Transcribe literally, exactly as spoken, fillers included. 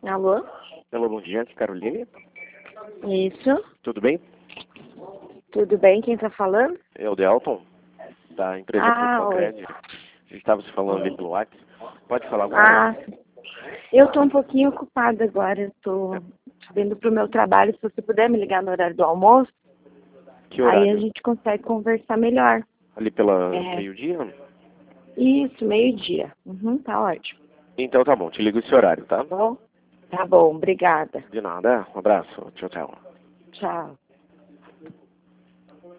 Alô? Alô, bom dia, aqui é Caroline. Isso. Tudo bem? Tudo bem? Quem tá falando? É o Delton, da empresa Ah, Procred. oi. A gente estava se falando ali pelo WhatsApp. Pode falar Ah, agora? eu tô um pouquinho ocupada agora. Eu tô vindo pro meu trabalho. Se você puder me ligar no horário do almoço, Que aí a horário? gente consegue conversar melhor. Ali pela É. meio-dia? Isso, meio-dia. Uhum, tá ótimo. Então tá bom, te ligo esse horário, tá? Tá bom? Tá bom, obrigada. De nada, um abraço, tchau, tchau. Tchau.